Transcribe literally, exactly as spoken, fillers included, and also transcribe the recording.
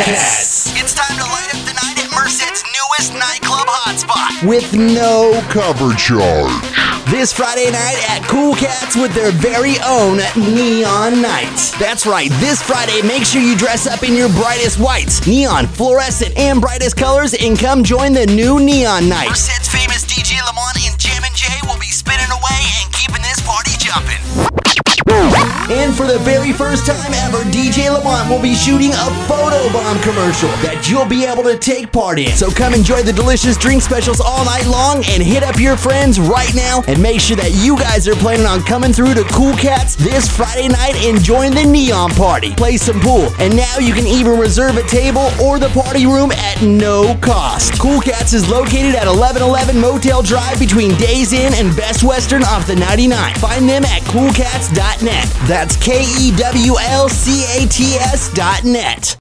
Cats. It's time to light up the night at Merced's newest nightclub hotspot. With no Cover charge. This Friday night at Cool Cats with their very own Neon Night. That's right, this Friday, make sure you dress up in your brightest whites, neon, fluorescent, and brightest colors, and come join the new Neon Night. Merced's famous D J Lamont and Jammin' Jay will be spinning away and keeping this party jumping. And for the very first time ever, D J Lamont will be shooting a photobomb commercial that you'll be able to take part in. So come enjoy the delicious drink specials all night long and hit up your friends right now and make sure that you guys are planning on coming through to Cool Cats this Friday night and join the Neon Party. Play some pool, and now you can even reserve a table or the party room at no cost. Cool Cats is located at eleven eleven Motel Drive between Days Inn and Best Western off the ninety-nine. Find them at cool cats dot net. That's K E W L C A T S dot net.